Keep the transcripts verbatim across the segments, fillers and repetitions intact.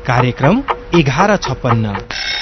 कार्यक्रम एघार छप्पन्न।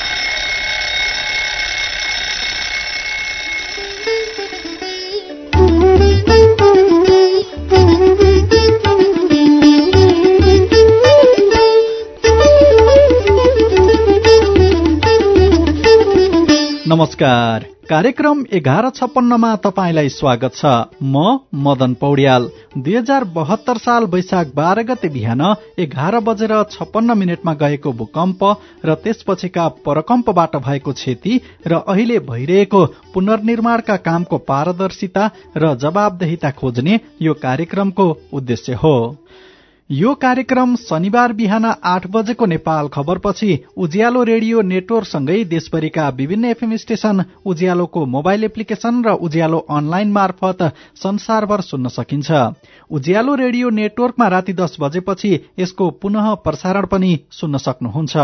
नमस्कार, कार्यक्रम एघार छप्पन्नमा तपाईंलाई स्वागत छ। म मदन पौड्याल। दुई हजार बहत्तर साल वैशाख बाह्र गते बिहान एघार बजेर छप्पन्न मिनटमा गएको भूकम्प र त्यसपछिका परकम्पबाट भएको क्षति र अहिले भइरहेको पुनर्निर्माणका कामको पारदर्शिता र जवाबदेहिता खोज्ने यो कार्यक्रमको उद्देश्य हो। यो कार्यक्रम शनिबार बिहान आठ बजेको नेपाल खबरपछि उज्यालो रेडियो नेटवर्कसँगै देशभरिका विभिन्न एफएम स्टेशन, उज्यालोको मोबाइल एप्लिकेशन र उज्यालो अनलाइन मार्फत संसारभर सुन्न सकिन्छ। उज्यालो रेडियो नेटवर्कमा राति दस बजेपछि यसको पुनः प्रसारण पनि सुन्न सक्नुहुन्छ।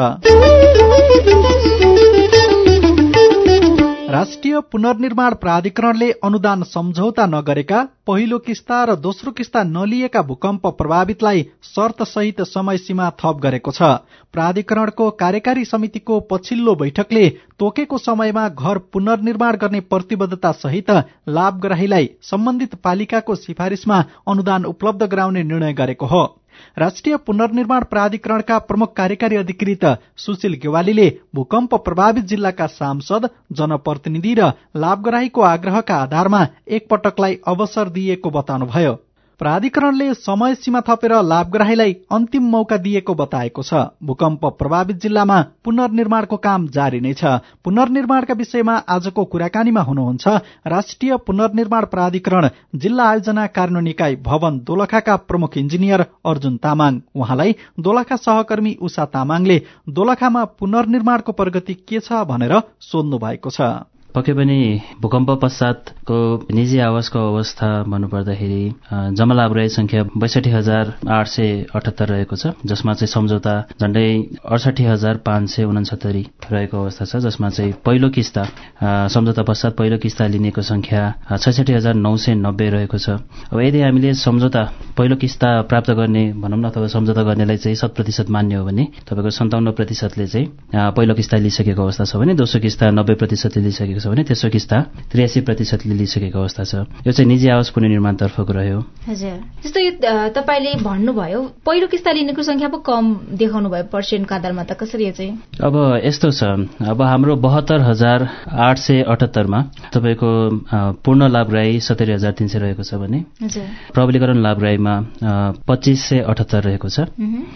राष्ट्रिय पुनर्निर्माण प्राधिकरणले अनुदान सम्झौता नगरेका, पहिलो किस्ता र दोस्रो किस्ता नलिएका भूकम्प प्रभावितलाई शर्त सहित समय सीमा थप गरेको छ। प्राधिकरणको कार्यकारी समितिको पछिल्लो बैठकले तोकेको समयमा घर पुनर्निर्माण गर्ने प्रतिबद्धता सहित लाभग्राहीलाई सम्बन्धित पालिकाको सिफारिशमा अनुदान उपलब्ध गराउने निर्णय गरेको हो। राष्ट्रिय पुनर्निर्माण प्राधिकरणका प्रमुख कार्यकारी अधिकृत सुशील गेवालीले भूकम्प प्रभावित जिल्लाका सांसद, जनप्रतिनिधि र लाभग्राहीको आग्रहका आधारमा एकपटकलाई अवसर दिएको बताउनुभयो। प्राधिकरणले समय सीमा थपेर लाभग्राहीलाई अन्तिम मौका दिएको बताएको छ। भूकम्प प्रभावित जिल्लामा पुनर्निर्माणको काम जारी नै छ। पुनर्निर्माणका विषयमा आजको कुराकानीमा हुनुहुन्छ राष्ट्रिय पुनर्निर्माण प्राधिकरण जिल्ला आयोजना कार्यान्वयन इकाइ भवन दोलखाका प्रमुख इन्जिनियर अर्जुन तामाङ। उहाँलाई दोलखा सहकर्मी उषा तामाङले दोलखामा पुनर्निर्माणको प्रगति के छ भनेर सोध्नु भएको छ। पक्कै पनि भूकम्प पश्चातको निजी आवासको अवस्था भन्नुपर्दाखेरि जम्मा लाभग्राही संख्या बैसठी हजार आठ सय अठहत्तर रहेको छ, जसमा चाहिँ सम्झौता झण्डै अडसठी हजार पाँच सय उनसत्तरी रहेको अवस्था छ, जसमा चाहिँ पहिलो किस्ता सम्झौता पश्चात पहिलो किस्ता लिनेको संख्या छैसठी हजार नौ सय नब्बे रहेको छ। अब यदि हामीले सम्झौता पहिलो किस्ता प्राप्त गर्ने भनौँ न अथवा सम्झौता गर्नेलाई चाहिँ शत प्रतिशत मान्य हो भने तपाईँको सन्ताउन्न प्रतिशतले चाहिँ पहिलो किस्ता लिइसकेको अवस्था छ भने दोस्रो किस्ता नब्बे प्रतिशतले लिइसकेको छ भने तेस्रो किस्ता त्रियासी प्रतिशतले लिइसकेको अवस्था छ। यो चाहिँ निजी आवास पुनर्निर्माणतर्फको रह्यो। हजुर, जस्तो यो तपाईँले भन्नुभयो पहिलो किस्ता लिनेको संख्या पो कम देखाउनु भयो पर्सेन्टको आधारमा, त कसरी यो चाहिँ? अब यस्तो छ, अब हाम्रो बहत्तर हजार आठ सय अठहत्तरमा तपाईँको पूर्ण लाभग्राही सत्तरी हजार तीन सय रहेको छ भने प्रबलीकरण लाभग्राहीमा पच्चिस सय अठहत्तर रहेको छ।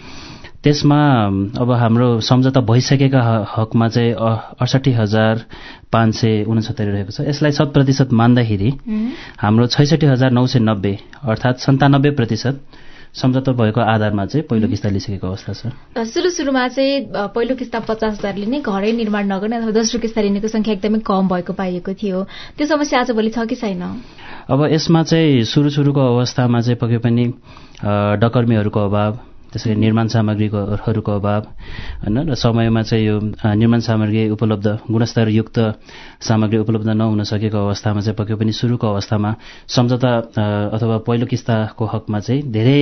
त्यसमा अब हाम्रो सम्झौता भइसकेका हकमा चाहिँ अडसठी हजार पाँच सय उनसत्तरी रहेको छ। यसलाई शत प्रतिशत मान्दाखेरि हाम्रो छैसठी हजार नौ सय नब्बे अर्थात् सन्तानब्बे प्रतिशत सम्झौता भएको आधारमा चाहिँ पहिलो किस्ता लिइसकेको अवस्था छ। सुरु सुरुमा चाहिँ पहिलो किस्ता पचास हजारले नै घरै निर्माण नगर्ने अथवा दोस्रो किस्ता लिनेको संख्या एकदमै कम भएको पाइएको थियो। त्यो समस्या आजभोलि छ कि छैन? अब यसमा चाहिँ सुरु सुरुको अवस्थामा चाहिँ पक्कै पनि डकर्मीहरूको अभाव, त्यसरी निर्माण सामग्रीहरूको अभाव होइन र समयमा चाहिँ यो निर्माण सामग्री उपलब्ध गुणस्तरयुक्त सामग्री उपलब्ध नहुन सकेको अवस्थामा चाहिँ पक्कै पनि सुरुको अवस्थामा सम्झौता अथवा पहिलो किस्ताको हकमा चाहिँ धेरै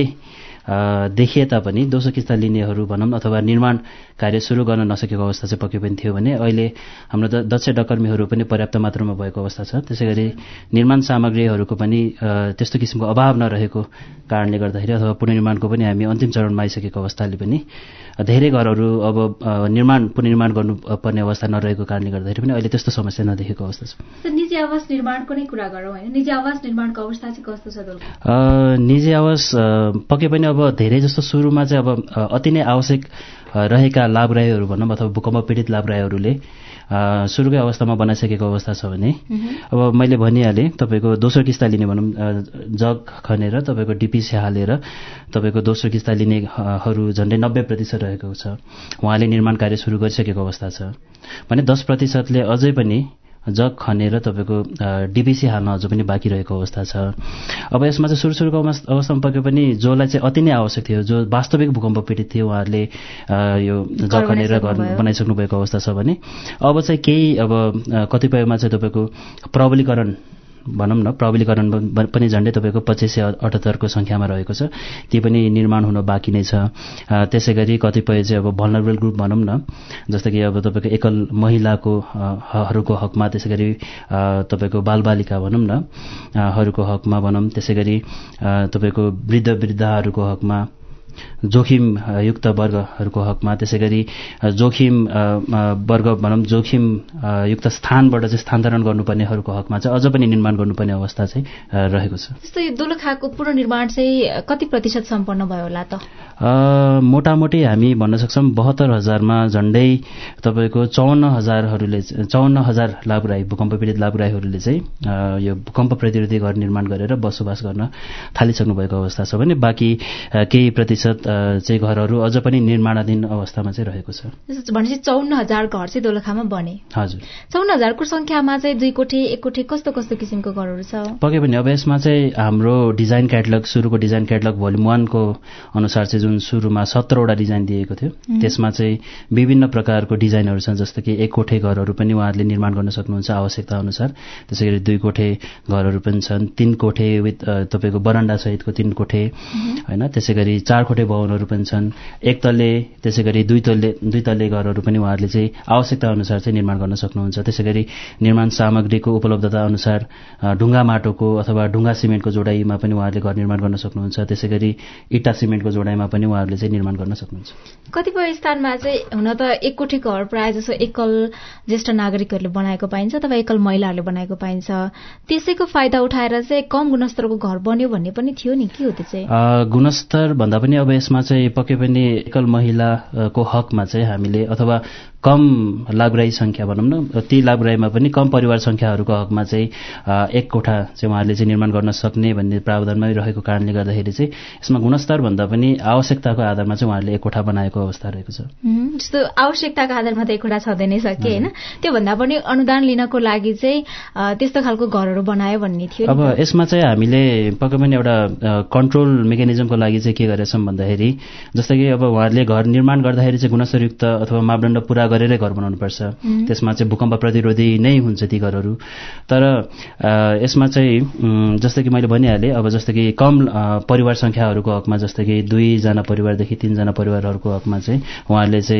देखिए तापनि दोस्रो किस्ता लिनेहरू भनौँ अथवा निर्माण कार्य सुरु गर्न नसकेको अवस्था चाहिँ पक्कै पनि थियो भने अहिले हाम्रो दक्ष डकर्मीहरू पनि पर्याप्त मात्रामा भएको अवस्था छ। त्यसै गरी निर्माण सामग्रीहरूको पनि त्यस्तो किसिमको अभाव नरहेको कारणले गर्दाखेरि अथवा पुनर्निर्माणको पनि हामी अन्तिम चरणमा आइसकेको अवस्थाले पनि धेरै घरहरू अब निर्माण पुनर्निर्माण गर्नुपर्ने अवस्था नरहेको कारणले गर्दाखेरि पनि अहिले त्यस्तो समस्या नदेखेको अवस्था छ। निजी आवास निर्माणको नै कुरा गरौँ होइन, निजी आवास निर्माणको अवस्था चाहिँ कस्तो छ? निजी आवास पक्कै पनि अब धेरै जस्तो सुरुमा चाहिँ अब अति नै आवश्यक रहेका लाभग्राहीहरू भनौँ अथवा भूकम्प पीडित लाभग्राहीहरूले सुरुकै अवस्थामा बनाइसकेको अवस्था छ भने अब मैले भनिहालेँ तपाईँको दोस्रो किस्ता लिने भनौँ जग खनेर तपाईँको डिपिसी हालेर तपाईँको दोस्रो किस्ता लिनेहरू झन्डै नब्बे प्रतिशत रहेको छ। उहाँले निर्माण कार्य सुरु गरिसकेको अवस्था छ भने दस प्रतिशतले अझै पनि जग खनेर तपाईँको डिपिसी हाल्न अझ पनि बाँकी रहेको अवस्था छ। अब यसमा चाहिँ सुरु सुरुको अवस्थामा पक्कै पनि जसलाई चाहिँ अति नै आवश्यक थियो, जो वास्तविक भूकम्प पीडित थियो, उहाँहरूले यो जग खनेर घर बनाइसक्नु भएको अवस्था छ भने अब चाहिँ केही अब कतिपयमा चाहिँ तपाईँको प्रबलीकरण भनौँ न प्रबलीकरण पनि झन्डै तपाईँको पच्चिस सय अठहत्तरको सङ्ख्यामा रहेको छ, ती पनि निर्माण हुन बाँकी नै छ। त्यसै गरी कतिपय चाहिँ अब भल्नरेबल ग्रुप भनौँ न, जस्तो कि अब तपाईँको एकल महिलाको हरूको हकमा, त्यसै गरी तपाईँको बालबालिका भनौँ न हरूको हकमा भनौँ, त्यसै गरी तपाईँको वृद्ध वृद्धाहरूको हकमा, जोखिम युक्त वर्गहरूको हकमा, त्यसै गरी जोखिम वर्ग भनौँ जोखिम युक्त स्थानबाट चाहिँ स्थानान्तरण गर्नुपर्नेहरूको हकमा चाहिँ अझ पनि निर्माण गर्नुपर्ने अवस्था चाहिँ रहेको छ। जस्तो यो दोलखाको पुनर्निर्माण चाहिँ कति प्रतिशत सम्पन्न भयो होला त? मोटामोटी हामी भन्न सक्छौँ बहत्तर हजारमा झन्डै तपाईँको चौवन्न हजारहरूले चौवन्न हजार लाभुराई भूकम्प पीडित लाभुराईहरूले चाहिँ यो भूकम्प प्रतिरोधी घर निर्माण गरेर बसोबास गर्न थालिसक्नु भएको अवस्था छ भने बाँकी केही प्रतिशत चाहिँ घरहरू अझ पनि निर्माणाधीन अवस्थामा चाहिँ रहेको छ। भनेपछि चौवन्न हजार घर चाहिँ दोलखामा बने। हजुर, चौवन्न हजारको संख्यामा चाहिँ दुई कोठे एक कोठे कस्तो कस्तो किसिमको घरहरू छ? पक्कै पनि अब यसमा चाहिँ हाम्रो डिजाइन क्याटलग सुरुको डिजाइन क्याटलग भोल्युम वानको अनुसार चाहिँ जुन सुरुमा सत्रवटा डिजाइन दिएको थियो, त्यसमा चाहिँ विभिन्न प्रकारको डिजाइनहरू छन्, जस्तो कि एक कोठे घरहरू पनि उहाँहरूले निर्माण गर्न सक्नुहुन्छ आवश्यकता अनुसार, त्यसै गरी दुई कोठे घरहरू पनि छन्, तीन कोठे विथ तपाईँको बरन्डा सहितको तीन कोठे होइन, त्यसै गरी चार कोठे भवनहरू पनि छन्, एक तल्ले त्यसै गरी दुई तल्ले दुई तल्ले घरहरू पनि उहाँहरूले चाहिँ आवश्यकता अनुसार चाहिँ निर्माण गर्न सक्नुहुन्छ। त्यसै गरी निर्माण सामग्रीको उपलब्धता अनुसार ढुङ्गा माटोको अथवा ढुङ्गा सिमेन्टको जोडाइमा पनि उहाँहरूले घर निर्माण गर्न सक्नुहुन्छ, त्यसै गरी इट्टा सिमेन्टको जोडाइमा पनि उहाँहरूले चाहिँ निर्माण गर्न सक्नुहुन्छ। कतिपय स्थानमा चाहिँ हुन त एक कोठे घर प्रायः जसो एकल ज्येष्ठ नागरिकहरूले बनाएको पाइन्छ अथवा एकल महिलाहरूले बनाएको पाइन्छ, त्यसैको फाइदा उठाएर चाहिँ कम गुणस्तरको घर बन्यो भन्ने पनि थियो नि, के हो त्यो चाहिँ? गुणस्तर भन्दा पनि अब यसमा चाहिँ पक्कै पनि एकल महिलाको हकमा चाहिँ हामीले अथवा कम लाभुराई सङ्ख्या भनौँ न, ती लाभुराईमा पनि कम परिवार सङ्ख्याहरूको हकमा चाहिँ एक कोठा चाहिँ उहाँहरूले चाहिँ निर्माण गर्न सक्ने भन्ने प्रावधानमै रहेको कारणले गर्दाखेरि चाहिँ यसमा गुणस्तर भन्दा पनि आवश्यकताको आधारमा चाहिँ उहाँहरूले एक कोठा बनाएको अवस्था रहेको छ। जस्तो आवश्यकताको आधारमा त एक कोठा छँदै नै सके होइन, त्योभन्दा पनि अनुदान लिनको लागि चाहिँ त्यस्तो खालको घरहरू बनायो भन्ने थियो। अब यसमा चाहिँ हामीले पक्कै पनि एउटा कन्ट्रोल मेकानिजमको लागि चाहिँ के गरेछौँ भन्दाखेरि, जस्तो कि अब उहाँहरूले घर निर्माण गर्दाखेरि चाहिँ गुणस्तरयुक्त अथवा मापदण्ड पुरा गरेरै घर बनाउनुपर्छ, त्यसमा चाहिँ भूकम्प प्रतिरोधी नै हुन्छ ती घरहरू। तर यसमा चाहिँ जस्तो कि मैले भनिहालेँ, अब जस्तो कि कम परिवार सङ्ख्याहरूको हकमा, जस्तो कि दुईजना परिवारदेखि तीनजना परिवारहरूको हकमा चाहिँ उहाँहरूले चाहिँ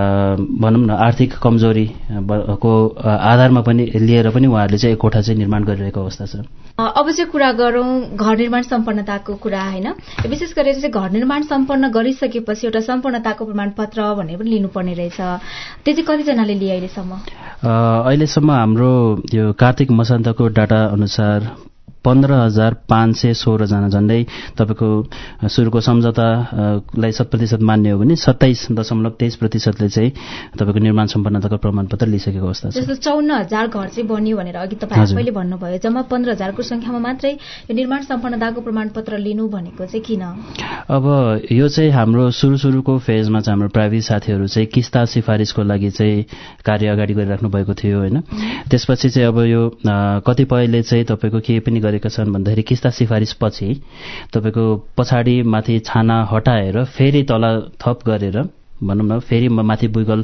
भनौँ न आर्थिक कमजोरीको आधारमा पनि लिएर पनि उहाँहरूले चाहिँ एक कोठा चाहिँ निर्माण गरिरहेको अवस्था छ। अब चाहिँ कुरा गरौँ घर निर्माण सम्पन्नताको कुरा होइन, विशेष गरेर चाहिँ घर निर्माण सम्पन्न गरिसकेपछि एउटा सम्पन्नताको प्रमाणपत्र भन्ने पनि लिनुपर्ने रहेछ, त्यो चाहिँ कतिजनाले लिए अहिलेसम्म? अहिलेसम्म हाम्रो यो कार्तिक मसान्तको डाटा अनुसार पन्ध्र हजार पाँच सय सोह्रजना झन्डै तपाईँको सुरुको सम्झौतालाई शत प्रतिशत मान्ने हो भने सत्ताइस दशमलव तेइस प्रतिशतले चाहिँ तपाईँको निर्माण सम्पन्नताको प्रमाणपत्र लिइसकेको अवस्था छ। जस्तो चौन्न हजार घर चाहिँ बन्यो भनेर अघि तपाईँ आफैले भन्नुभयो, जम्मा पन्ध्र हजारको सङ्ख्यामा मात्रै यो निर्माण सम्पन्नताको प्रमाणपत्र लिनु भनेको चाहिँ किन? अब यो चाहिँ हाम्रो सुरु सुरुको फेजमा चाहिँ हाम्रो प्राविधिक साथीहरू चाहिँ किस्ता सिफारिसको लागि चाहिँ कार्य अगाडि गरिराख्नु भएको थियो होइन, त्यसपछि चाहिँ अब यो कतिपयले चाहिँ तपाईँको के पनि गरेका छन् भन्दाखेरि किस्ता सिफारिस पछि तपाईँको पछाडि माथि छाना हटाएर फेरि तल थप गरेर भनौँ न फेरि माथि बुइगल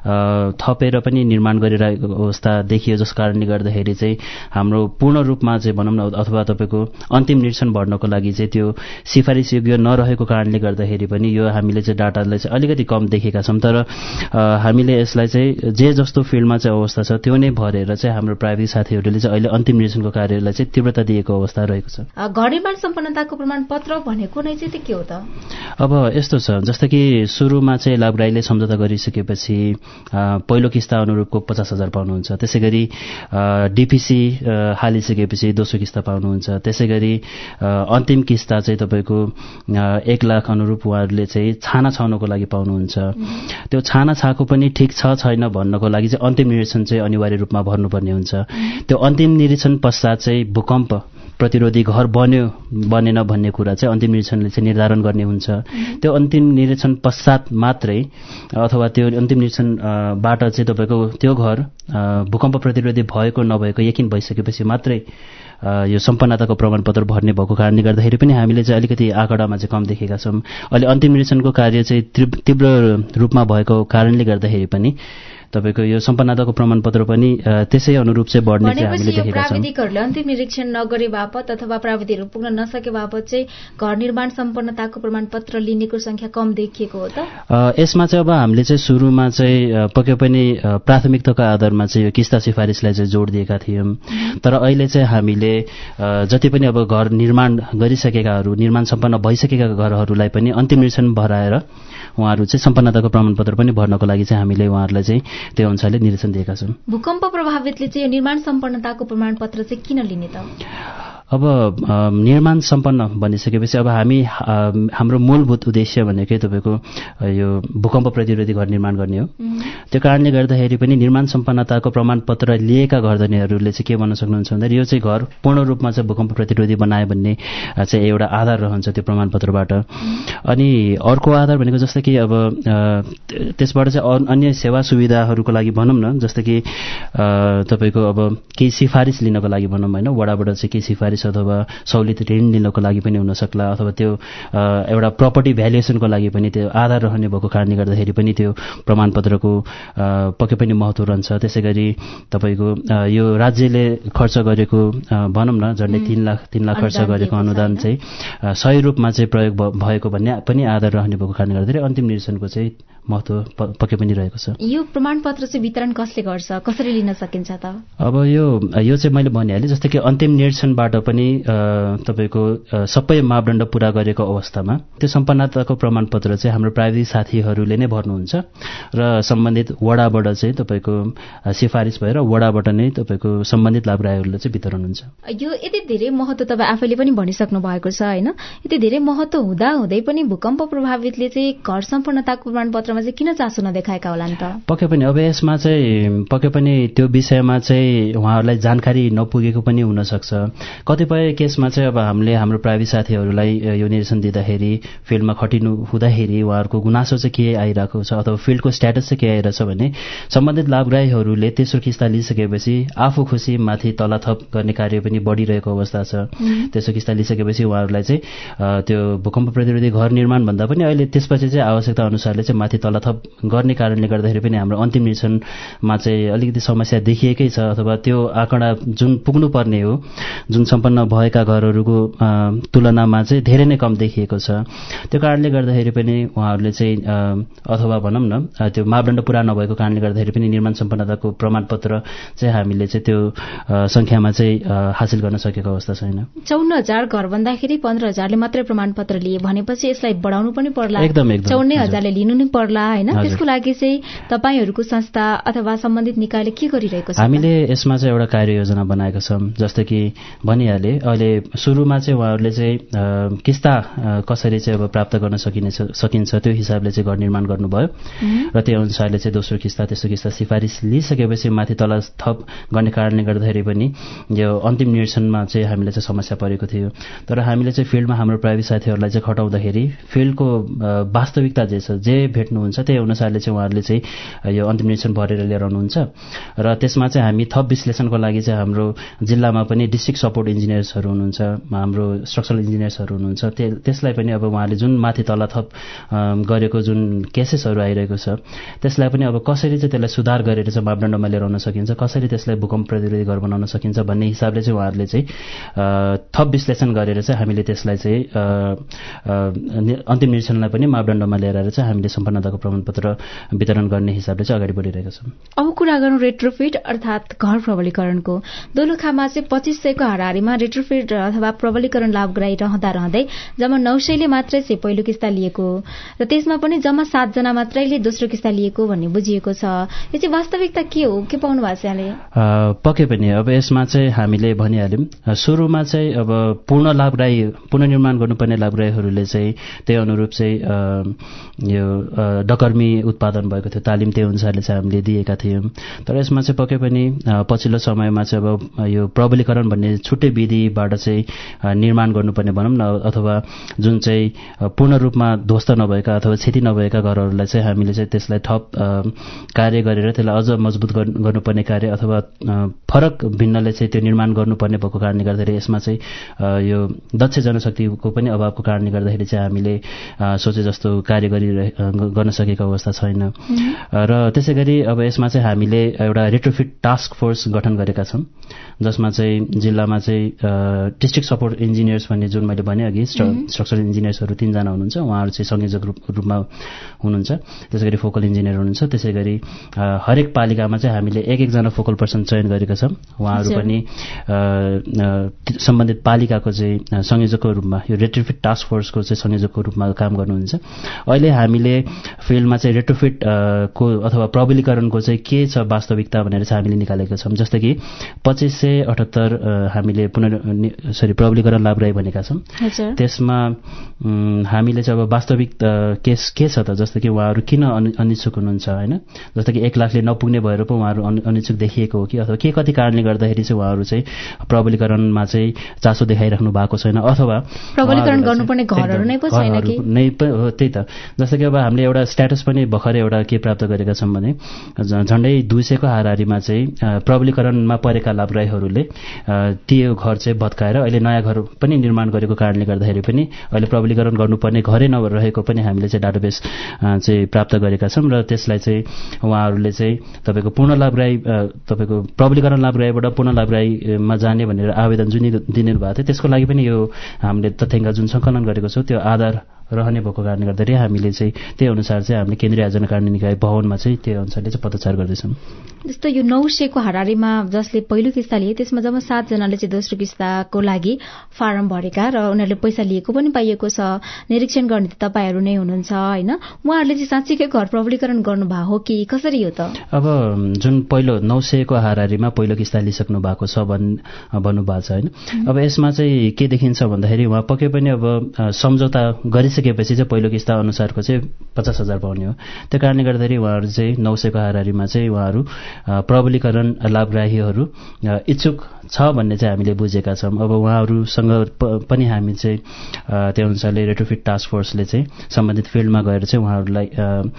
थपेर पनि निर्माण गरिरहेको अवस्था देखियो, जस कारणले गर्दाखेरि चाहिँ हाम्रो पूर्ण रूपमा चाहिँ भनौँ न अथवा तपाईँको अन्तिम निरीक्षण भर्नको लागि चाहिँ त्यो सिफारिस योग्य नरहेको कारणले गर्दाखेरि पनि यो हामीले चाहिँ डाटालाई चाहिँ अलिकति कम देखेका छौँ। तर हामीले यसलाई चाहिँ जे जस्तो फिल्डमा चाहिँ अवस्था छ त्यो नै भरेर चाहिँ हाम्रो प्राविधिक साथीहरूले चाहिँ अहिले अन्तिम निरीक्षणको कार्यलाई चाहिँ तीव्रता दिएको अवस्था रहेको छ। घर निर्माण सम्पन्नताको प्रमाणपत्र भनेको नै चाहिँ के हो त? अब यस्तो छ, जस्तो कि सुरुमा चाहिँ लाभुराईले सम्झौता गरिसकेपछि पहिलो किस्ता अनुरूपको पचास हजार पाउनुहुन्छ, त्यसै गरी डिपिसी हालिसकेपछि दोस्रो किस्ता पाउनुहुन्छ, त्यसै गरी अन्तिम किस्ता चाहिँ तपाईँको एक लाख अनुरूप उहाँहरूले चाहिँ छाना छाउनको लागि पाउनुहुन्छ। त्यो छाना छाएको पनि ठिक छ छैन भन्नको लागि चाहिँ अन्तिम निरीक्षण चाहिँ अनिवार्य रूपमा भर्नुपर्ने हुन्छ। त्यो अन्तिम निरीक्षण पश्चात चाहिँ भूकम्प प्रतिरोधी घर बन्यो बनेन भन्ने कुरा चाहिँ अन्तिम निरीक्षणले चाहिँ निर्धारण गर्ने हुन्छ। त्यो अन्तिम निरीक्षण पश्चात मात्रै अथवा त्यो अन्तिम निरीक्षणबाट चाहिँ तपाईँको त्यो घर भूकम्प प्रतिरोधी भएको नभएको यकिन भइसकेपछि मात्रै यो सम्पन्नताको प्रमाणपत्र भर्ने भएको कारणले गर्दाखेरि पनि हामीले चाहिँ अलिकति आँकडामा चाहिँ कम देखेका छौँ। अहिले अन्तिम निरीक्षणको कार्य चाहिँ तीव्र रूपमा भएको कारणले गर्दाखेरि पनि तपाईँको यो सम्पन्नताको प्रमाणपत्र पनि त्यसै अनुरूप चाहिँ बढ्ने चाहिँ हामीले देखेका छौँ। प्राविधिकहरूले अन्तिम निरीक्षण नगरे बापत अथवा प्राविधिकहरू पुग्न नसके बापत चाहिँ घर निर्माण सम्पन्नताको प्रमाणपत्र लिनेको संख्या कम देखिएको हो त? यसमा चाहिँ अब हामीले चाहिँ सुरुमा चाहिँ पक्कै पनि प्राथमिकताको आधारमा चाहिँ यो किस्ता सिफारिसलाई चाहिँ जोड दिएका थियौँ। तर अहिले चाहिँ हामीले जति पनि अब घर निर्माण गरिसकेकाहरू, निर्माण सम्पन्न भइसकेका घरहरूलाई पनि अन्तिम निरीक्षण भराएर उहाँहरू चाहिँ सम्पन्नताको प्रमाणपत्र पनि भर्नको लागि चाहिँ हामीले उहाँहरूलाई चाहिँ त्यो अनुसारले निर्देशन दिएका छौँ। भूकम्प प्रभावितले चाहिँ यो निर्माण सम्पन्नताको प्रमाणपत्र चाहिँ किन लिने त? अब निर्माण सम्पन्न भनिसकेपछि अब हामी हाम्रो मूलभूत उद्देश्य भनेकै तपाईँको यो भूकम्प प्रतिरोधी घर निर्माण गर्ने हो। त्यो कारणले गर्दाखेरि पनि निर्माण सम्पन्नताको प्रमाणपत्र लिएका घरधनीहरूले चाहिँ के भन्न सक्नुहुन्छ भन्दा यो चाहिँ घर पूर्ण रूपमा चाहिँ भूकम्प प्रतिरोधी बनायो भन्ने चाहिँ एउटा आधार रहन्छ त्यो प्रमाणपत्रबाट। अनि अर्को आधार भनेको जस्तै कि अब त्यसबाट चाहिँ अन्य सेवा सुविधाहरूको लागि भनौँ न, जस्तै कि तपाईँको अब केही सिफारिस लिनको लागि भनौँ होइन, वडाबाट चाहिँ केही सिफारिस अथवा सहुलियत ऋण लिनको लागि पनि हुन सक्ला, अथवा त्यो एउटा प्रपर्टी भ्यालुएसनको लागि पनि त्यो आधार रहने भएको कारणले गर्दाखेरि पनि त्यो प्रमाणपत्रको पक्कै पनि महत्त्व रहन्छ। त्यसै गरी तपाईँको यो राज्यले खर्च गरेको भनौँ न झन्डै तीन लाख तीन लाख खर्च गरेको अनुदान चाहिँ सही रूपमा चाहिँ प्रयोग भएको भन्ने पनि आधार रहने भएको कारणले गर्दाखेरि अन्तिम निरीक्षणको चाहिँ महत्त्व पक्कै पनि रहेको छ। यो प्रमाणपत्र चाहिँ वितरण कसले गर्छ, कसरी लिन सकिन्छ त? अब यो यो चाहिँ मैले भनिहालेँ, जस्तै कि अन्तिम निरीक्षणबाट पनि तपाईँको सबै मापदण्ड पुरा गरेको अवस्थामा त्यो सम्पन्नताको प्रमाणपत्र चाहिँ हाम्रो प्राविधिक साथीहरूले नै भर्नुहुन्छ र सम्बन्धित वडाबाट चाहिँ तपाईँको सिफारिस भएर वडाबाट नै तपाईँको सम्बन्धित लाभग्राहीहरूले चाहिँ वितरण हुन्छ। यो यति धेरै महत्त्व तपाईँ आफैले पनि भनिसक्नु भएको छ होइन, यति धेरै महत्त्व हुँदा हुँदै पनि भूकम्प प्रभावितले चाहिँ घर सम्पन्नताको प्रमाणपत्र चाहिँ किन चासो नदेखाएका होला नि त? पक्कै पनि अब यसमा चाहिँ पक्कै पनि त्यो विषयमा चाहिँ उहाँहरूलाई जानकारी नपुगेको पनि हुनसक्छ। कतिपय केसमा चाहिँ अब हामीले हाम्रो प्राविधिक साथीहरूलाई यो निरीक्षण दिँदाखेरि फिल्डमा खटिनु हुँदाखेरि उहाँहरूको गुनासो चाहिँ के आइरहेको छ अथवा फिल्डको स्ट्याटस चाहिँ के आइरहेछ भने सम्बन्धित लाभग्राहीहरूले तेस्रो किस्ता लिइसकेपछि आफू खुसी माथि तलाथप गर्ने कार्य पनि बढिरहेको अवस्था छ। तेस्रो किस्ता लिइसकेपछि उहाँहरूलाई चाहिँ त्यो भूकम्प प्रतिरोधी घर निर्माण भन्दा पनि अहिले त्यसपछि चाहिँ आवश्यकता अनुसारले चाहिँ माथि तलाथप गर्ने कारणले गर्दाखेरि पनि हाम्रो अन्तिम निरीक्षणमा चाहिँ अलिकति समस्या देखिएकै छ, अथवा त्यो आँकडा जुन पुग्नुपर्ने हो जुन सम्पन्न भएका घरहरूको तुलनामा चाहिँ धेरै नै कम देखिएको छ। त्यो कारणले गर्दाखेरि पनि उहाँहरूले चाहिँ अथवा भनौँ न त्यो मापदण्ड पुरा नभएको कारणले गर्दाखेरि पनि निर्माण सम्पन्नताको प्रमाणपत्र चाहिँ हामीले चाहिँ त्यो सङ्ख्यामा चाहिँ हासिल गर्न सकेको अवस्था छैन। चौन्न हजार घर भन्दाखेरि पन्ध्र हजारले मात्रै प्रमाणपत्र लिए भनेपछि यसलाई बढाउनु पनि पर्ला, एकदम एकदम चौन्नै हजारले लिनु नै पर्ला होइन। त्यसको लागि चाहिँ तपाईँहरूको संस्था अथवा सम्बन्धित निकायले के गरिरहेको छ? हामीले यसमा चाहिँ एउटा कार्ययोजना बनाएका छौँ। जस्तै कि भनिहाले अहिले सुरुमा चाहिँ उहाँहरूले चाहिँ किस्ता कसरी चाहिँ अब प्राप्त गर्न सकिनेछ सकिन्छ त्यो हिसाबले चाहिँ घर निर्माण गर्नुभयो र त्यो अनुसारले चाहिँ दोस्रो किस्ता तेस्रो किस्ता सिफारिस लिइसकेपछि माथि तल थप गर्ने कारणले गर्दाखेरि पनि यो अन्तिम निरीक्षणमा चाहिँ हामीलाई चाहिँ समस्या परेको थियो। तर हामीले चाहिँ फिल्डमा हाम्रो प्राविधिक साथीहरूलाई चाहिँ खटाउँदाखेरि फिल्डको वास्तविकता जे छ जे भेट्नुहुन्छ त्यही अनुसारले चाहिँ उहाँहरूले चाहिँ यो अन्तिम निरीक्षण भरेर लिएर आउनुहुन्छ र त्यसमा चाहिँ हामी थप विश्लेषणको लागि चाहिँ हाम्रो जिल्लामा पनि डिस्ट्रिक्ट सपोर्ट इन्जिनियर्सहरू हुनुहुन्छ, हाम्रो स्ट्रक्चरल इन्जिनियर्सहरू हुनुहुन्छ। त्यसलाई पनि अब उहाँले जुन माथि तल थप गरेको जुन केसेसहरू आइरहेको छ त्यसलाई पनि अब कसरी चाहिँ त्यसलाई सुधार गरेर चाहिँ मापदण्डमा लिएर आउन सकिन्छ, कसरी त्यसलाई भूकम्प प्रतिरोधी घर बनाउन सकिन्छ भन्ने हिसाबले चाहिँ उहाँहरूले चाहिँ थप विश्लेषण गरेर चाहिँ हामीले त्यसलाई चाहिँ अन्तिम निरीक्षणलाई पनि मापदण्डमा लिएर आएर चाहिँ हामीले सम्पन्नताको प्रमाणपत्र वितरण गर्ने हिसाबले चाहिँ अगाडि बढिरहेका छौँ। अब कुरा गरौँ रेट्रोफिट अर्थात् घर प्रबलीकरणको। दोलखामा चाहिँ पच्चिस सयको हाराहारीमा रेट्रोफिट अथवा प्रबलीकरण लाभग्राही रहँदा रहँदै जम्मा नौ सयले मात्रै चाहिँ पहिलो किस्ता लिएको र त्यसमा पनि जम्मा सातजना मात्रैले दोस्रो किस्ता लिएको भन्ने बुझिएको छ। यो चाहिँ वास्तविकता के हो, के पाउनु भएको छ यहाँले? पक्कै पनि अब यसमा चाहिँ हामीले भनिहाल्यौँ सुरुमा चाहिँ अब पूर्ण लाभग्राही पुनर्निर्माण गर्नुपर्ने लाभग्राहीहरूले चाहिँ त्यही अनुरूप चाहिँ यो डकर्मी उत्पादन भएको थियो, तालिम त्यही अनुसारले चाहिँ हामीले दिएका थियौँ। तर यसमा चाहिँ पक्कै पनि पछिल्लो समयमा चाहिँ अब यो प्रबलीकरण भन्ने छुट्टै विधिबाट चाहिँ निर्माण गर्नुपर्ने भनौँ न, अथवा जुन चाहिँ पूर्ण रूपमा ध्वस्त नभएका अथवा क्षति नभएका घरहरूलाई चाहिँ हामीले चाहिँ त्यसलाई थप कार्य गरेर त्यसलाई अझ मजबुत गर्नुपर्ने कार्य अथवा फरक भिन्नले चाहिँ त्यो निर्माण गर्नुपर्ने भएको कारणले गर्दाखेरि यसमा चाहिँ यो दक्ष जनशक्तिको पनि अभावको कारणले गर्दाखेरि चाहिँ हामीले सोचे जस्तो कार्य गरि गर्न सकेको अवस्था छैन। र त्यसै गरी अब यसमा चाहिँ हामीले एउटा रेट्रोफिट टास्क फोर्स गठन गरेका छौँ, जसमा चाहिँ जिल्लामा चाहिँ डिस्ट्रिक्ट सपोर्ट इन्जिनियर्स भन्ने जुन मैले भने अघि स्ट्रक्चरल इन्जिनियर्सहरू तीनजना हुनुहुन्छ, उहाँहरू चाहिँ संयोजक रूपमा हुनुहुन्छ। त्यसै गरी फोकल इन्जिनियर हुनुहुन्छ। त्यसै गरी हरेक पालिकामा चाहिँ हामीले एक एकजना फोकल पर्सन चयन गरेका छौँ। उहाँहरू पनि सम्बन्धित पालिकाको चाहिँ संयोजकको रूपमा यो रेट्रोफिट टास्क फोर्सको चाहिँ संयोजकको रूपमा काम गर्नुहुन्छ। अहिले हामीले फिल्डमा चाहिँ रेट्रोफिट को अथवा प्रबलीकरणको चाहिँ के छ वास्तविकता भनेर चाहिँ हामीले निकालेका छौँ। जस्तै कि पच्चिस सय अठहत्तर हामीले पुनः सरी प्रबलीकरण लाभग्राही भनेका छौँ। त्यसमा हामीले चाहिँ अब वास्तविक केस के छ त, जस्तो कि उहाँहरू किन अनिच्छुक हुनुहुन्छ होइन, जस्तो कि एक लाखले नपुग्ने भएर पो उहाँहरू अनिच्छुक देखिएको हो कि, अथवा के कति कारणले गर्दाखेरि चाहिँ उहाँहरू चाहिँ प्रबलीकरणमा चाहिँ चासो देखाइराख्नु भएको छैन, अथवा प्रबलीकरण गर्नुपर्ने घरहरू नै पो छैन कि नै हो। त्यही त, जस्तो कि अब हामीले एउटा स्ट्याटस पनि भर्खरै एउटा के प्राप्त गरेका छौँ भने झन्डै दुई सयको हाराहारीमा चाहिँ प्रबलीकरणमा परेका लाभग्राहीहरूले त्यो घर चाहिँ भत्काएर अहिले नयाँ घर पनि निर्माण गरेको कारणले गर्दाखेरि पनि अहिले प्रबलीकरण गर्नुपर्ने घरै नरहेको पनि हामीले चाहिँ डाटाबेस चाहिँ प्राप्त गरेका छौँ। र त्यसलाई चाहिँ उहाँहरूले चाहिँ तपाईँको पूर्ण लाभग्राही तपाईँको प्रबलीकरण लाभग्राहीबाट पूर्ण लाभग्राहीमा जाने भनेर आवेदन जुन दिनु भएको थियो, त्यसको लागि पनि यो हामीले तथ्याङ्क जुन सङ्कलन गरेको छौँ त्यो आधार रहने भएको कारणले गर्दाखेरि हामीले चाहिँ त्यही अनुसार चाहिँ हामीले केन्द्रीय आयोजना कार्य निकाय भवनमा चाहिँ त्यो अनुसारले चाहिँ पत्रचार गर्दैछौँ। जस्तो यो नौ सयको हाराहारीमा जसले पहिलो किस्ता लिए त्यसमा जब सातजनाले चाहिँ दोस्रो किस्ताको लागि फारम भरेका र उनीहरूले पैसा लिएको पनि पाइएको छ, निरीक्षण गर्ने त तपाईँहरू नै हुनुहुन्छ होइन, उहाँहरूले चाहिँ साँच्चीकै घर प्रबलीकरण गर्नुभएको हो कि कसरी हो त? अब जुन पहिलो नौ सयको हाराहारीमा पहिलो किस्ता लिइसक्नु भएको छ भन् भन्नुभएको छ होइन। अब यसमा चाहिँ के देखिन्छ भन्दाखेरि उहाँ पक्कै पनि अब सम्झौता गरिसकेपछि चाहिँ पहिलो किस्ता अनुसारको चाहिँ पचास हजार पाउने हो। त्यो कारणले गर्दाखेरि उहाँहरू चाहिँ नौ सयको हाराहारीमा चाहिँ उहाँहरू प्रबलीकरण लाभग्राहीहरू इच्छुक छ भन्ने चाहिँ हामीले बुझेका छौँ। अब उहाँहरूसँग पनि हामी चाहिँ त्यो अनुसारले रेट्रोफिट टास्क फोर्सले चाहिँ सम्बन्धित फिल्डमा गएर चाहिँ उहाँहरूलाई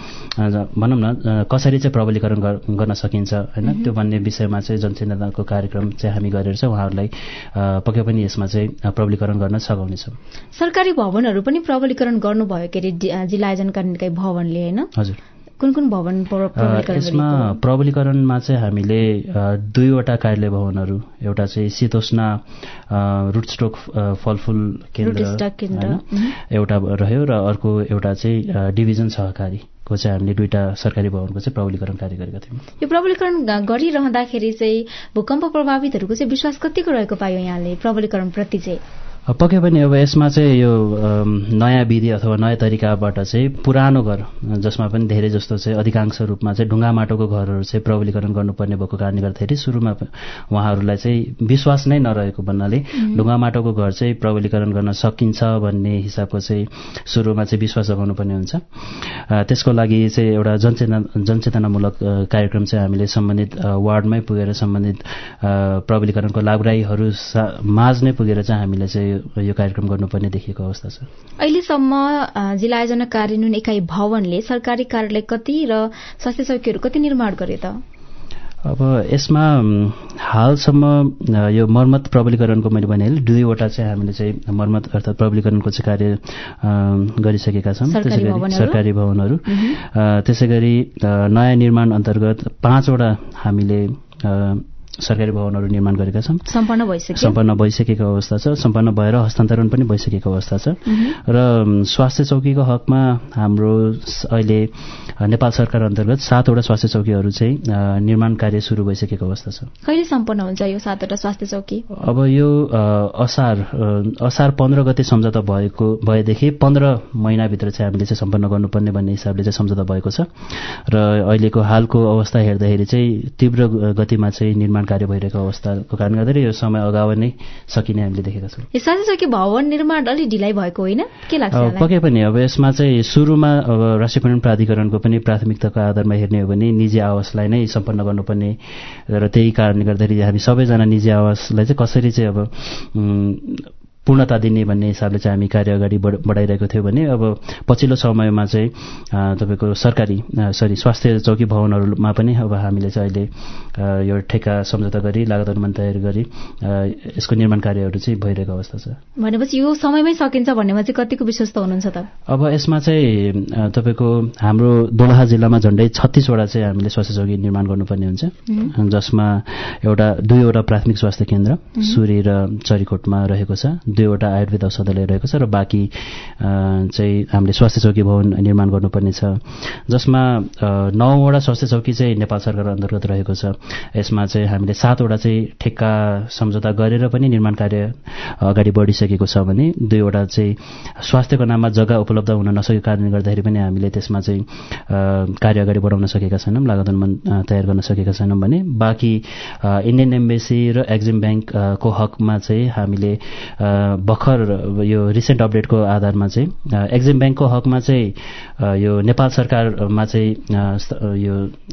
भनौँ न कसरी चाहिँ प्रबलीकरण गर्न सकिन्छ होइन, त्यो भन्ने विषयमा चाहिँ जनचेतनाको कार्यक्रम चाहिँ हामी गरेर चाहिँ उहाँहरूलाई पक्कै पनि यसमा चाहिँ प्रबलीकरण गर्न सघाउनेछौँ। सरकारी भवनहरू पनि प्रबलीकरण गर्नुभयो के अरे जिल्ला आयोजना कार्य निकाय भवनले होइन? हजुर। कुन कुन भवन प्रबलीकरण? यसमा प्रबलीकरणमा चाहिँ हामीले दुईवटा कार्यालय भवनहरू, एउटा चाहिँ शीतोष्णा रुटस्टोक फलफुल केन्द्र एउटा रह्यो र अर्को एउटा चाहिँ डिभिजन सहकारी को चाहिँ हामीले दुईटा सरकारी भवनको चाहिँ प्रबलीकरण कार्य गरेका थियौँ। यो प्रबलीकरण गरिरहँदाखेरि चाहिँ भूकम्प प्रभावितहरूको चाहिँ विश्वास कतिको रहेको पायो यहाँले प्रबलीकरण प्रति चाहिँ? पक्कै पनि अब यसमा चाहिँ यो नयाँ विधि अथवा नयाँ तरिकाबाट चाहिँ पुरानो घर जसमा पनि धेरै जस्तो चाहिँ अधिकांश रूपमा चाहिँ ढुङ्गा माटोको घरहरू चाहिँ प्रबलीकरण गर्नुपर्ने भएको कारणले गर्दाखेरि सुरुमा उहाँहरूलाई चाहिँ विश्वास नै नरहेको भन्नाले ढुङ्गा माटोको घर चाहिँ प्रबलीकरण गर्न सकिन्छ भन्ने हिसाबको चाहिँ सुरुमा चाहिँ विश्वास जगाउनु पर्ने हुन्छ। त्यसको लागि चाहिँ एउटा जनचेतना जनचेतनामूलक कार्यक्रम चाहिँ हामीले सम्बन्धित वार्डमै पुगेर सम्बन्धित प्रबलीकरणको लाभग्राहीहरू माझ नै पुगेर चाहिँ हामीले चाहिँ यो कार्यक्रम गर्नुपर्ने देखिएको अवस्था छ। अहिलेसम्म जिल्ला आयोजना कार्यान्वयन इकाइ भवनले सरकारी कार्यालय कति र स्वास्थ्य चौकीहरू कति निर्माण गरे त? अब यसमा हालसम्म यो मर्मत प्रबलीकरणको मैले भने दुईवटा चाहिँ हामीले चाहिँ मर्मत अर्थात् प्रबलीकरणको चाहिँ कार्य गरिसकेका छौँ सरकारी भवनहरू। त्यसै गरी नयाँ निर्माण अन्तर्गत पाँचवटा हामीले सरकारी भवनहरू निर्माण गरेका छौँ। सम्पन्न भइसक्यो सम्पन्न भइसकेको अवस्था छ, सम्पन्न भएर हस्तान्तरण पनि भइसकेको अवस्था छ। र स्वास्थ्य चौकीको हकमा हाम्रो अहिले नेपाल सरकार अन्तर्गत सातवटा स्वास्थ्य चौकीहरू चाहिँ निर्माण कार्य सुरु भइसकेको अवस्था छ। कहिले सम्पन्न हुन्छ यो सातवटा स्वास्थ्य चौकी? अब यो असार असार पन्ध्र गते सम्झौता भएको भएदेखि पन्ध्र महिनाभित्र चाहिँ हामीले चाहिँ सम्पन्न गर्नुपर्ने भन्ने हिसाबले चाहिँ सम्झौता भएको छ। र अहिलेको हालको अवस्था हेर्दाखेरि चाहिँ तीव्र गतिमा चाहिँ निर्माण कार्य भइरहेको अवस्थाको कारणले गर्दाखेरि यो समय अगावै नै सकिने हामीले देखेका छौँ। साँच्चै छ कि भवन निर्माण अलि ढिलाइ भएको होइन के लाग्छ? पक्कै पनि अब यसमा चाहिँ सुरुमा अब राष्ट्रिय पण्डित प्राधिकरणको पनि प्राथमिकताको आधारमा हेर्ने हो भने निजी आवासलाई नै सम्पन्न गर्नुपर्ने र त्यही कारणले गर्दाखेरि हामी सबैजना निजी आवासलाई चाहिँ कसरी चाहिँ अब पूर्णता दिने भन्ने हिसाबले चाहिँ हामी कार्य अगाडि बढाइरहेको थियौँ भने अब पछिल्लो समयमा चाहिँ तपाईँको सरकारी सरी स्वास्थ्य चौकी भवनहरूमा पनि अब हामीले चाहिँ अहिले यो ठेक्का सम्झौता गरी लागत अनुमान तयार गरी यसको निर्माण कार्यहरू चाहिँ भइरहेको अवस्था छ। भनेपछि यो समयमै सकिन्छ भन्नेमा चाहिँ कतिको विश्वस्त हुनुहुन्छ त? अब यसमा चाहिँ तपाईँको हाम्रो दोलखा जिल्लामा झन्डै छत्तीसवटा चाहिँ हामीले स्वास्थ्य चौकी निर्माण गर्नुपर्ने हुन्छ, जसमा एउटा दुईवटा प्राथमिक स्वास्थ्य केन्द्र सुरी र चरीकोटमा रहेको छ, दुईवटा आयुर्वेद औषधालय रहेको छ र बाँकी चाहिँ हामीले स्वास्थ्य चौकी भवन निर्माण गर्नुपर्ने छ, जसमा नौवटा स्वास्थ्य चौकी चाहिँ नेपाल सरकार अन्तर्गत रहेको छ। यसमा चाहिँ हामीले सातवटा चाहिँ ठेक्का सम्झौता गरेर पनि निर्माण कार्य अगाडि बढिसकेको छ भने दुईवटा चाहिँ स्वास्थ्यको नाममा जग्गा उपलब्ध हुन नसकेको कारणले गर्दाखेरि पनि हामीले त्यसमा चाहिँ कार्य अगाडि बढाउन सकेका छैनौँ, लागत अनुमान तयार गर्न सकेका छैनौँ भने बाँकी इन्डियन एम्बेसी र एक्जिम ब्याङ्कको हकमा चाहिँ हामीले भर्खर यो रिसेन्ट अपडेटको आधारमा चाहिँ एक्जिम ब्याङ्कको हकमा चाहिँ यो नेपाल सरकारमा चाहिँ यो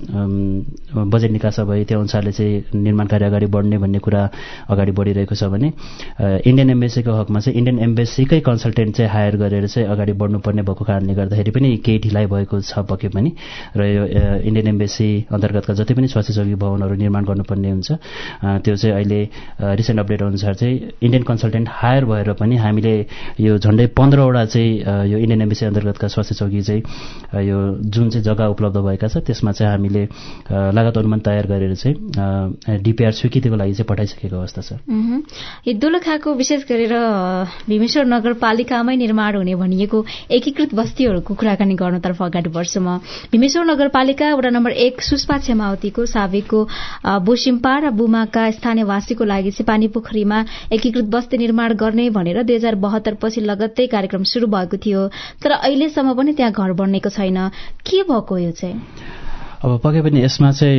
बजेट निकासा भए त्यो अनुसारले चाहिँ निर्माण कार्य अगाडि बढ्ने भन्ने कुरा अगाडि बढिरहेको छ भने इन्डियन एम्बेसीको हकमा चाहिँ इन्डियन एम्बेसीकै कन्सल्टेन्ट चाहिँ हायर गरेर चाहिँ अगाडि बढ्नुपर्ने भएको कारणले गर्दाखेरि पनि केही ढिलाइ भएको छ पक्कै पनि र यो इन्डियन एम्बेसी अन्तर्गतका जति पनि स्वास्थ्य चौकी भवनहरू निर्माण गर्नुपर्ने हुन्छ त्यो चाहिँ अहिले रिसेन्ट अपडेट अनुसार चाहिँ इन्डियन कन्सल्टेन्ट हायर भएर पनि हामीले यो झन्डै पन्ध्रवटा चाहिँ यो इन्डियन एम्बेसी अन्तर्गतका स्वास्थ्य चौकी चाहिँ यो जुन चाहिँ जग्गा उपलब्ध भएका छ त्यसमा चाहिँ हामीले लागत अनुमान तयार गरेर चाहिँ डिपिआर स्वीकृतिको लागि चाहिँ पठाइसकेको अवस्था छ। यो दोलखाको विशेष गरेर भीमेश्वर नगरपालिकामै निर्माण हुने भनिएको एकीकृत बस्तीहरूको कुराकानी गर्नतर्फ अगाडि बढ्छु म। भीमेश्वर नगरपालिका वडा नम्बर एक सुस्पा छेमावतीको सावेकको बोसिम्पा र बुमाका स्थानीयवासीको लागि चाहिँ पानी पोखरीमा एकीकृत बस्ती निर्माण गर्ने भनेर दुई हजार बहत्तर पछि लगत्तै कार्यक्रम शुरू भएको थियो, तर अहिलेसम्म पनि त्यहाँ घर बन्नेको छैन। के भएको यो चाहिँ? अब पक्कै पनि यसमा चाहिँ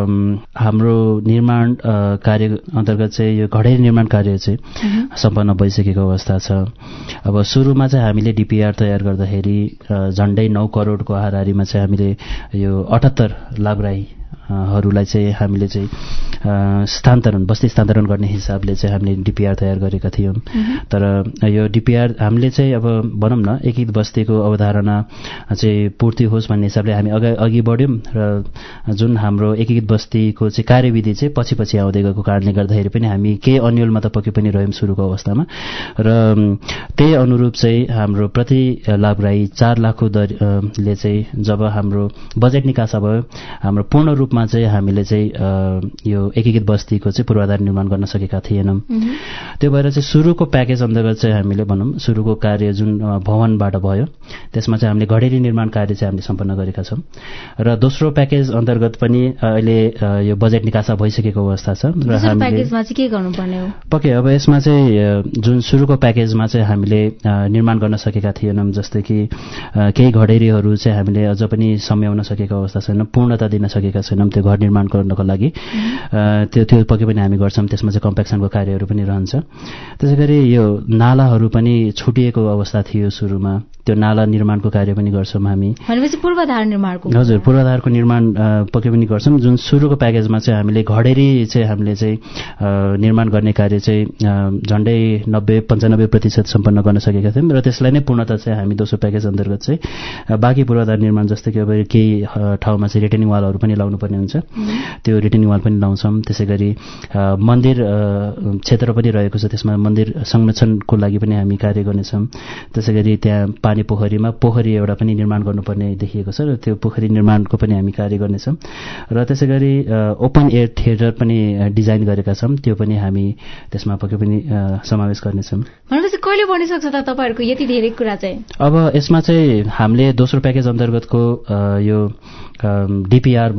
हाम्रो निर्माण कार्य अन्तर्गत चाहिँ यो घडेरी निर्माण कार्य चाहिँ सम्पन्न भइसकेको अवस्था छ। अब सुरुमा चाहिँ हामीले डिपिआर तयार गर्दाखेरि झन्डै नौ करोडको हाराहारीमा चाहिँ हामीले यो अठहत्तर लाभराई हरूलाई चाहिँ हामीले चाहिँ स्थानान्तरण बस्ती स्थानान्तरण गर्ने हिसाबले चाहिँ हामीले डिपिआर तयार गरेका थियौँ। तर यो डिपिआर हामीले चाहिँ अब भनौँ न एकीकृत बस्तीको अवधारणा चाहिँ पूर्ति होस् भन्ने हिसाबले हामी अघि अघि बढ्यौँ र जुन हाम्रो एकीकृत बस्तीको चाहिँ कार्यविधि चाहिँ पछि पछि आउँदै गएको कारणले गर्दाखेरि पनि हामी केही अन्यलमा त पक्कै पनि रह्यौँ सुरुको अवस्थामा र त्यही अनुरूप चाहिँ हाम्रो प्रति लाभराई चार लाखको दरले चाहिँ जब हाम्रो बजेट निकासा भयो हाम्रो पूर्ण रूपमा चाहिँ हामीले चाहिँ यो एकीकृत बस्तीको चाहिँ पूर्वाधार निर्माण गर्न सकेका थिएनौँ। त्यो भएर चाहिँ सुरुको प्याकेज अन्तर्गत चाहिँ हामीले भनौँ सुरुको कार्य जुन भवनबाट भयो त्यसमा चाहिँ हामीले घडेरी निर्माण कार्य चाहिँ हामीले सम्पन्न गरेका छौँ र दोस्रो प्याकेज अन्तर्गत पनि अहिले यो बजेट निकासा भइसकेको अवस्था छ र हामीले के गर्नुपर्ने हो? पक्कै अब यसमा चाहिँ जुन सुरुको प्याकेजमा चाहिँ हामीले निर्माण गर्न सकेका थिएनौँ, जस्तै कि केही घडेरीहरू चाहिँ हामीले अझ पनि सम्याउन सकेको अवस्था छैन, पूर्णता दिन सकेका छैनौँ त्यो घर निर्माण गर्नको लागि। त्यो त्यो पक्कै पनि हामी गर्छौँ, त्यसमा चाहिँ कम्प्याक्सनको कार्यहरू पनि रहन्छ। त्यसै गरी यो नालाहरू पनि छुटिएको अवस्था थियो सुरुमा, त्यो नाला निर्माणको कार्य पनि गर्छौँ हामी। भनेपछि पूर्वाधार निर्माणको? हजुर, पूर्वाधारको निर्माण पक्कै पनि गर्छौँ। जुन सुरुको प्याकेजमा चाहिँ हामीले घडेरी चाहिँ हामीले चाहिँ निर्माण गर्ने कार्य चाहिँ झन्डै नब्बे पन्चानब्बे प्रतिशत सम्पन्न गर्न सकेका थियौँ र त्यसलाई नै पूर्णता चाहिँ हामी दोस्रो प्याकेज अन्तर्गत चाहिँ बाँकी पूर्वाधार निर्माण जस्तै कि अब केही ठाउँमा चाहिँ रिटेनिङ वालहरू पनि लाउनु पर्ने हुन्छ, त्यो रिटेनिङ वाल पनि लाउँछौँ। त्यसै गरी मन्दिर क्षेत्र पनि रहेको छ, त्यसमा मन्दिर संरक्षणको लागि पनि हामी कार्य गर्नेछौँ। त्यसै गरी त्यहाँ पानी पोखरीमा पोखरी एउटा पनि निर्माण गर्नुपर्ने देखिएको छ र त्यो पोखरी निर्माणको पनि हामी कार्य गर्नेछौँ र त्यसै गरी ओपन एयर थिएटर पनि डिजाइन गरेका छौँ, त्यो पनि हामी त्यसमा पक्कै पनि समावेश गर्नेछौँ। भनेपछि कहिले बनिसक्छ त तपाईँहरूको यति धेरै कुरा चाहिँ? अब यसमा चाहिँ हामीले दोस्रो प्याकेज अन्तर्गतको यो डिपिआर भनौँ न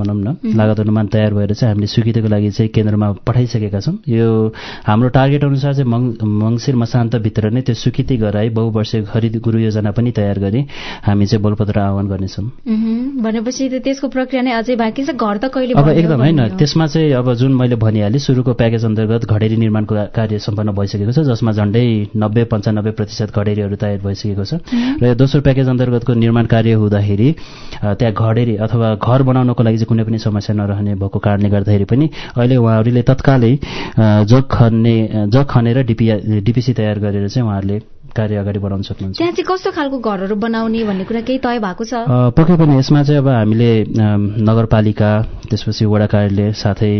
लागत अनुमान तयार भएर चाहिँ हामीले स्वीकृतिको लागि चाहिँ केन्द्रमा पठाइसकेका छौँ। यो हाम्रो टार्गेट अनुसार चाहिँ मङ्सिर मसान्तभित्र नै त्यो स्वीकृति गराई बहुवर्षीय खरिद गुरु योजना पनि तयार गरी हामी चाहिँ बोलपत्र आह्वान गर्नेछौँ। भनेपछि त्यसको प्रक्रिया नै अझै बाँकी छ। घर त कहिले अब एकदम होइन, त्यसमा चाहिँ अब जुन मैले भनिहालेँ सुरुको प्याकेज अन्तर्गत घडेरी निर्माणको कार्य सम्पन्न भइसकेको छ, जसमा झन्डै नब्बे पन्चानब्बे प्रतिशत घडेरीहरू तयार भइसकेको छ। र यो दोस्रो प्याकेज अन्तर्गतको निर्माण कार्य हुँदाखेरि त्यहाँ घडेरी अथवा घर बनाउनको लागि चाहिँ कुनै पनि समस्या नरहने भएको कारणले गर्दाखेरि पनि अहिले उहाँहरूले तत्कालै जग खन्ने जग खनेर डिपी डिपिसी तयार गरेर चाहिँ उहाँहरूले कार्य अगाडि बढाउन सक्नुहुन्छ। त्यहाँ चाहिँ कस्तो खालको घरहरू बनाउने भन्ने कुरा केही तय भएको छ? पक्कै पनि यसमा चाहिँ अब हामीले नगरपालिका, त्यसपछि वडा कार्यालय, साथै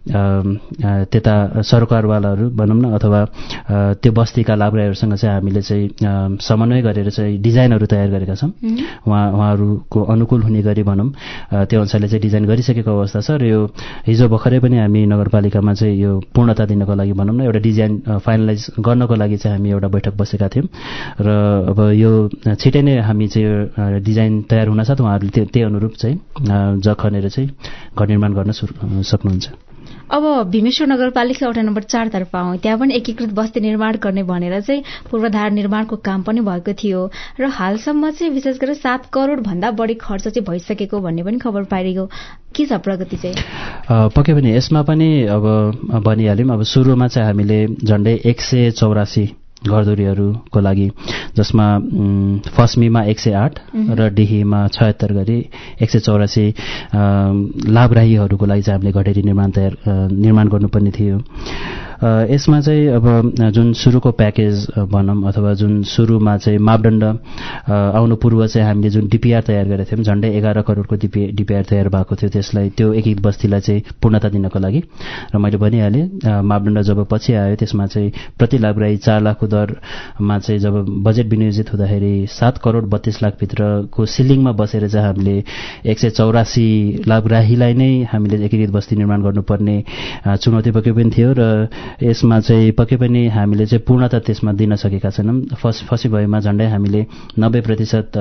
त्यता सरकारवालाहरू भनौँ न अथवा त्यो बस्तीका लाभ्राहरूसँग चाहिँ हामीले चाहिँ समन्वय गरेर चाहिँ डिजाइनहरू तयार गरेका छौँ। उहाँ उहाँहरूको अनुकूल हुने गरी भनौँ त्यो अनुसारले चाहिँ डिजाइन गरिसकेको अवस्था छ। र यो हिजो भर्खरै पनि हामी नगरपालिकामा चाहिँ यो पूर्णता दिनको लागि भनौँ न एउटा डिजाइन फाइनलाइज गर्नको लागि चाहिँ हामी एउटा बैठक बसेका थियौँ। र अब यो छिटै नै हामी चाहिँ डिजाइन तयार हुनसाथ उहाँहरूले त्यो त्यही अनुरूप चाहिँ जग खनेर चाहिँ घर निर्माण गर्न सक्नुहुन्छ। अब भीमेश्वर नगरपालिका वडा नम्बर चारतर्फ आउँ, त्यहाँ पनि एकीकृत बस्ती निर्माण गर्ने भनेर चाहिँ पूर्वाधार निर्माणको काम पनि भएको थियो र हालसम्म चाहिँ विशेष गरेर सात करोड भन्दा बढी खर्च चाहिँ भइसकेको भन्ने पनि खबर पाइरहेको के छ प्रगति चाहिँ? पक्कै पनि यसमा पनि अब भनिहाल्यौँ, अब सुरुमा चाहिँ हामीले झन्डै एक सय चौरासी घरधुरीहरूको लागि, जसमा फस्मीमा एक सय आठ र डिहीमा छयत्तर गरी एक सय चौरासी लाभग्राहीहरूको लागि चाहिँ हामीले घडेरी निर्माण तयार निर्माण गर्नुपर्ने थियो। यसमा चाहिँ अब जुन सुरुको प्याकेज भनौँ अथवा जुन सुरुमा चाहिँ मापदण्ड आउनु पूर्व चाहिँ हामीले जुन डिपिआर तयार गरेका थियौँ, झन्डै एघार करोडको डिपी डिपिआर तयार भएको थियो। त्यसलाई त्यो एकीकृत बस्तीलाई चाहिँ पूर्णता दिनको लागि र मैले भनिहालेँ मापदण्ड जब पछि आयो त्यसमा चाहिँ प्रति लाभग्राही चार लाखको दरमा चाहिँ जब बजेट विनियोजित हुँदाखेरि सात करोड बत्तीस लाखभित्रको सिलिङमा बसेर चाहिँ हामीले एक सय चौरासी लाभग्राहीलाई नै हामीले एकीकृत बस्ती निर्माण गर्नुपर्ने चुनौती पक्कै पनि थियो र यसमा चाहिँ पक्कै पनि हामीले चाहिँ पूर्णता त्यसमा दिन सकेका छैनौँ। फस फसी भएमा झन्डै हामीले नब्बे प्रतिशत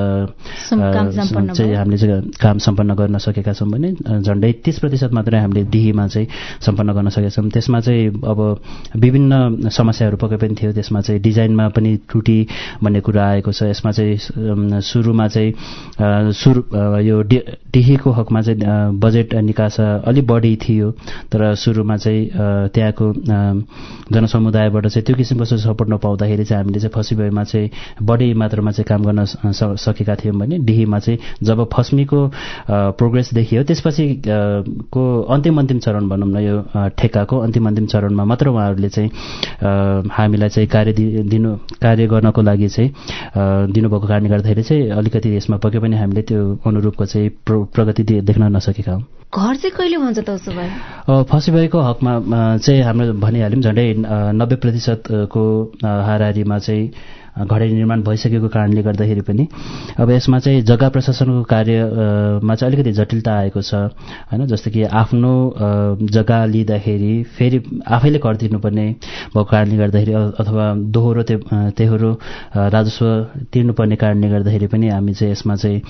चाहिँ हामीले चाहिँ काम सम्पन्न गर्न सकेका छौँ भने झन्डै तीस प्रतिशत मात्रै हामीले डिहीमा चाहिँ सम्पन्न गर्न सकेका छौँ। त्यसमा चाहिँ अब विभिन्न समस्याहरू पक्कै पनि थियो। त्यसमा चाहिँ डिजाइनमा पनि त्रुटि भन्ने कुरा आएको छ। यसमा चाहिँ सुरुमा चाहिँ सुरु यो डिहीको हकमा चाहिँ बजेट निकास अलि बढी थियो, तर सुरुमा चाहिँ त्यहाँको जनसमुदायबाट चाहिँ त्यो किसिमको सपोर्ट नपाउँदाखेरि चाहिँ हामीले चाहिँ फसी भएमा चाहिँ बढी मात्रामा चाहिँ काम गर्न सकेका थियौँ भने डिहीमा चाहिँ जब फस्मीको प्रोग्रेस देखियो त्यसपछि को अन्तिम अन्तिम चरण भनौँ न यो ठेक्काको अन्तिम अन्तिम चरणमा मात्र उहाँहरूले चाहिँ हामीलाई चाहिँ कार्य दिनु कार्य गर्नको लागि चाहिँ दिनुभएको कारणले गर्दाखेरि चाहिँ अलिकति यसमा पक्कै पनि हामीले त्यो अनुरूपको चाहिँ प्रगति देख्न नसकेका हौँ। घर चाहिँ कहिले हुन्छ त उसो भए? फसी भएको हकमा चाहिँ हाम्रो भनिहाल्यौँ झन्डै नब्बे प्रतिशतको हाराहारीमा चाहिँ घडेरी निर्माण भइसकेको कारणले गर्दाखेरि पनि अब यसमा चाहिँ जग्गा प्रशासनको कार्यमा चाहिँ अलिकति जटिलता आएको छ होइन। जस्तो कि आफ्नो जग्गा लिँदाखेरि फेरि आफैले कर तिर्नुपर्ने भएको कारणले गर्दाखेरि अथवा दोहोरो तेहोरो राजस्व तिर्नुपर्ने कारणले गर्दाखेरि पनि हामी चाहिँ यसमा चाहिँ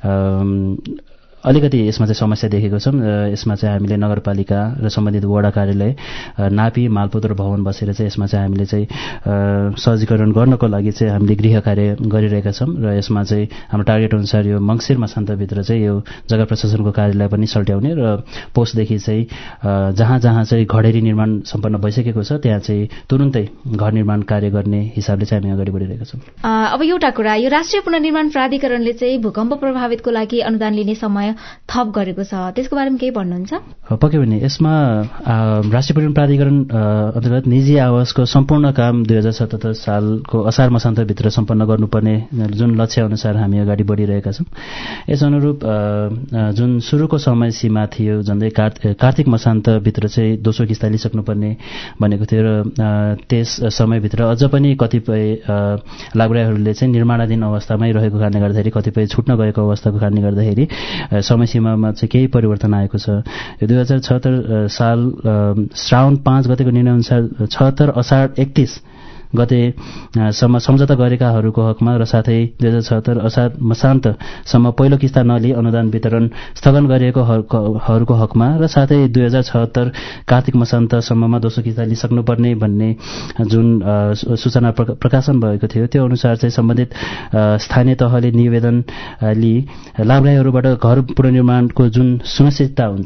अलिकति यसमा चाहिँ समस्या देखेको छौँ। यसमा चाहिँ हामीले नगरपालिका र सम्बन्धित वडा कार्यालय नापी मालपोत र भवन बसेर चाहिँ यसमा चाहिँ हामीले चाहिँ सहजीकरण गर्नको लागि चाहिँ हामीले गृह कार्य गरिरहेका छौँ र यसमा चाहिँ हाम्रो टार्गेट अनुसार यो मङ्सिर मसान्तभित्र चाहिँ यो जग्गा प्रशासनको कार्यालय पनि सल्ट्याउने र पोस्टदेखि चाहिँ जहाँ जहाँ चाहिँ घडेरी निर्माण सम्पन्न भइसकेको छ त्यहाँ चाहिँ तुरुन्तै घर निर्माण कार्य गर्ने हिसाबले चाहिँ हामी अगाडि बढिरहेका छौँ। अब एउटा कुरा, यो राष्ट्रिय पुनर्निर्माण प्राधिकरणले चाहिँ भूकम्प प्रभावितको लागि अनुदान लिने समय थप गरेको छ, त्यसको बारेमा केही भन्नुहुन्छ? पक्कै पनि यसमा राष्ट्रिय पुनर्निर्माण प्राधिकरण अन्तर्गत निजी आवासको सम्पूर्ण काम दुई हजार सतहत्तर सालको असार मसान्तभित्र सम्पन्न गर्नुपर्ने जुन लक्ष्य अनुसार हामी अगाडि बढिरहेका छौँ। यस अनुरूप जुन सुरुको समय सीमा थियो झन्डै कार्तिक मसान्तभित्र चाहिँ दोस्रो किस्ता लिइसक्नुपर्ने भनेको थियो र त्यस समयभित्र अझ पनि कतिपय लाभग्राहीहरूले चाहिँ निर्माणाधीन अवस्थामै रहेको कारणले गर्दाखेरि कतिपय छुट्न गएको अवस्थाको कारणले गर्दाखेरि समय सीमामा चाहिँ केही परिवर्तन आएको छ। यो दुई हजार छहत्तर साल श्रावण पाँच गतेको निर्णय अनुसार छहत्तर असार एकतिस गते सम्म सम्झौता गरेकाहरूको हकमा र साथै दुई हजार छहत्तर असार मसान्तसम्म पहिलो किस्ता नलिई अनुदान वितरण स्थगन गरिएकोहरूको हकमा र साथै दुई हजार छहत्तर कार्तिक मसान्तसम्ममा दोस्रो किस्ता लिइसक्नुपर्ने भन्ने जुन सूचना प्रकाशन भएको थियो त्यो अनुसार चाहिँ सम्बन्धित स्थानीय तहले निवेदन लिई लाभग्राहीहरूबाट घर पुनर्निर्माणको जुन सुनिश्चितता हुन्छ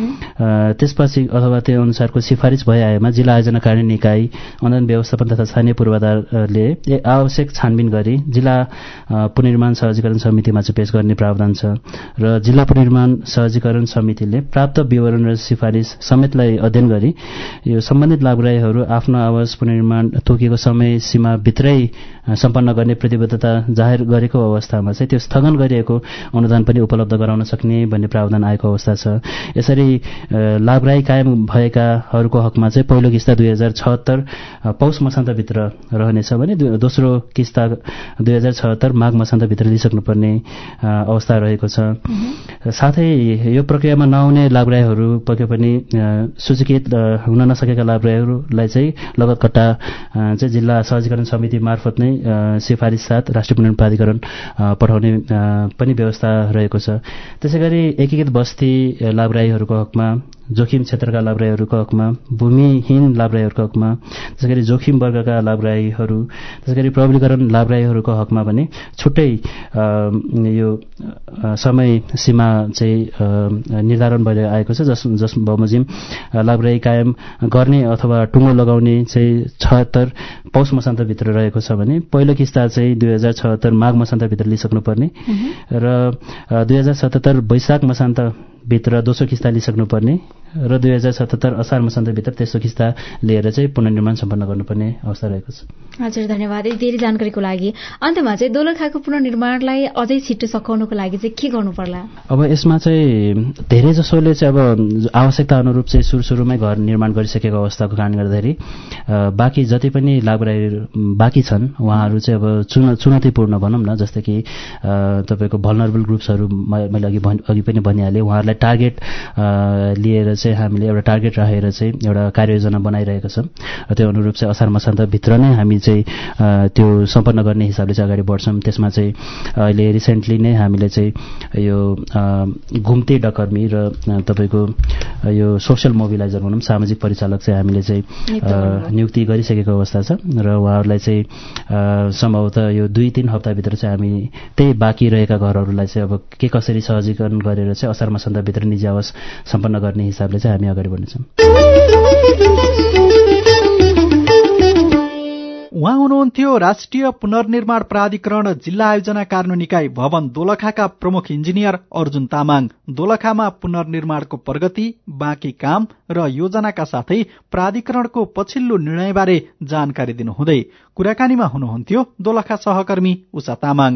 त्यसपछि अथवा त्यो अनुसारको सिफारिस भइआएमा जिल्ला आयोजना कार्यान्वयन निकाय अनुदान व्यवस्थापन तथा स्थानीय पूर्वाधारले आवश्यक छानबिन गरी जिल्ला पुनर्निर्माण सहजीकरण समितिमा चाहिँ पेश गर्ने प्रावधान छ र जिल्ला पुनर्निर्माण सहजीकरण समितिले प्राप्त विवरण र सिफारिस समेतलाई अध्ययन गरी यो सम्बन्धित लाभग्राहीहरू आफ्नो आवास पुनर्निर्माण तोकिएको समय सीमाभित्रै सम्पन्न गर्ने प्रतिबद्धता जाहेर गरेको अवस्थामा चाहिँ त्यो स्थगन गरिएको अनुदान पनि उपलब्ध गराउन सक्ने भन्ने प्रावधान आएको अवस्था छ। यसरी लाभग्राही कायम भएकाहरूको हकमा चाहिँ पहिलो किस्ता दुई हजार छहत्तर पौष मसान्तभित्र रहनेछ भने दोस्रो किस्ता दुई हजार छहत्तर माघ मसान्तभित्र लिइसक्नुपर्ने अवस्था रहेको छ। साथै यो प्रक्रियामा नआउने लाभग्राहीहरू पक्कै पनि सूचीकृत हुन नसकेका लाभग्राहीहरूलाई चाहिँ लगतकट्टा चाहिँ जिल्ला सहजीकरण समिति मार्फत नै सिफारिस साथ राष्ट्रिय पुनर्निर्माण प्राधिकरण पठाउने पनि व्यवस्था रहेको छ। त्यसैगरी एकीकृत बस्ती लाभग्राहीहरूको हकमा, जोखिम क्षेत्रका लाभग्राहीहरूको हकमा, भूमिहीन लाभग्राहीहरूको हकमा, त्यसैगरी जोखिम वर्गका लाभग्राहीहरू, त्यसैगरी प्रबलीकरण लाभग्राहीहरूको हकमा भने छुट्टै यो समय सीमा चाहिँ निर्धारण भएर आएको छ जस जस बमोजिम लाभग्राही कायम गर्ने अथवा टुङ्गो लगाउने चाहिँ छहत्तर पौष मसान्तभित्र रहेको छ भने पहिलो किस्ता चाहिँ दुई हजार छहत्तर माघ मसान्तभित्र लिइसक्नुपर्ने र दुई हजार सतहत्तर वैशाख मसान्तभित्र दोस्रो किस्ता लिइसक्नुपर्ने र दुई हजार सतहत्तर असार मसान्तभित्र तेस्रो किस्ता लिएर चाहिँ पुनर्निर्माण सम्पन्न गर्नुपर्ने अवस्था रहेको छ। हजुर धन्यवाद यति धेरै जानकारीको लागि। अन्त्यमा चाहिँ दोलखाको पुनर्निर्माणलाई अझै छिट्टो सकाउनको लागि चाहिँ के गर्नु पर्ला? अब यसमा चाहिँ धेरै जसोले चाहिँ अब आवश्यकता अनुरूप चाहिँ सुरु सुरुमै घर निर्माण गरिसकेको अवस्थाको कारणले गर्दाखेरि बाँकी जति पनि लाभग्राही बाँकी छन् उहाँहरू चाहिँ अब चुन चुनौतीपूर्ण भनौँ न, जस्तै कि तपाईँको भल्नरेबल ग्रुप्सहरू मैले अघि अघि पनि भनिहालेँ, उहाँहरूलाई टार्गेट लिएर चाहिँ हामीले एउटा टार्गेट राखेर चाहिँ एउटा कार्ययोजना बनाइरहेको छौँ र त्यो अनुरूप चाहिँ असार मसान्तभित्र नै हामी चाहिँ त्यो सम्पन्न गर्ने हिसाबले चाहिँ अगाडि बढ्छौँ। त्यसमा चाहिँ अहिले रिसेन्टली नै हामीले चाहिँ यो घुम्ते डकर्मी र तपाईँको यो सोसियल मोबिलाइजर भनौँ सामाजिक परिचालक चाहिँ हामीले चाहिँ नियुक्ति गरिसकेको अवस्था छ र उहाँहरूलाई चाहिँ सम्भवतः यो दुई तीन हप्ताभित्र चाहिँ हामी त्यही बाँकी रहेका घरहरूलाई चाहिँ अब के कसरी सहजीकरण गरेर चाहिँ असार मसान्तभित्र निजी आवास सम्पन्न गर्ने हिसाबले चाहिँ हामी अगाडि बढ्नेछौँ। उहाँ हुनुहुन्थ्यो राष्ट्रिय पुनर्निर्माण प्राधिकरण जिल्ला आयोजना कार्यान्वयन निकाय भवन दोलखाका प्रमुख इन्जिनियर अर्जुन तामाङ। दोलखामा पुनर्निर्माणको प्रगति, बाँकी काम र योजनाका साथै प्राधिकरणको पछिल्लो निर्णयबारे जानकारी दिनुहुँदै कुराकानीमा हुनुहुन्थ्यो दोलखा सहकर्मी उषा तामाङ।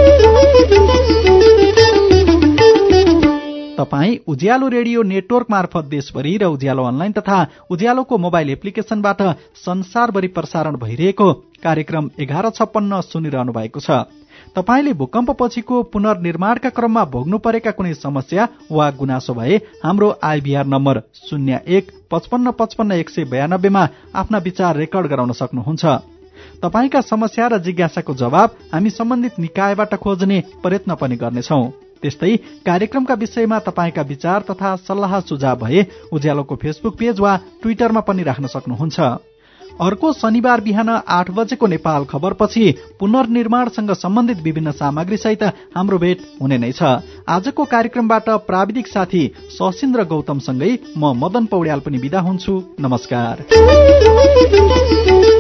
तपाईँ उज्यालो रेडियो नेटवर्क मार्फत देशभरि र उज्यालो अनलाइन तथा उज्यालोको मोबाइल एप्लिकेशनबाट संसारभरि प्रसारण भइरहेको कार्यक्रम एघार छप्पन्न सुनिरहनु भएको छ। तपाईँले भूकम्पपछिको पुनर्निर्माणका क्रममा भोग्नु परेका कुनै समस्या वा गुनासो भए हाम्रो आइभीआर नम्बर शून्य एक पचपन्न पचपन्न एक सय बयानब्बेमा आफ्ना विचार रेकर्ड गराउन सक्नुहुन्छ। तपाईँका समस्या र जिज्ञासाको जवाब हामी सम्बन्धित निकायबाट खोज्ने प्रयत्न पनि गर्नेछौं। त्यस्तै कार्यक्रमका विषयमा तपाईँका विचार तथा सल्लाह सुझाव भए उज्यालोको फेसबुक पेज वा ट्विटरमा पनि राख्न सक्नुहुन्छ। अर्को शनिबार बिहान आठ बजेको नेपाल खबरपछि पुनर्निर्माणसँग सम्बन्धित विभिन्न सामग्री सहित हाम्रो भेट हुने नै छ। आजको कार्यक्रमबाट प्राविधिक साथी सशिन्द्र गौतमसँगै म मदन पौड्याल पनि बिदा हुन्छु। नमस्कार।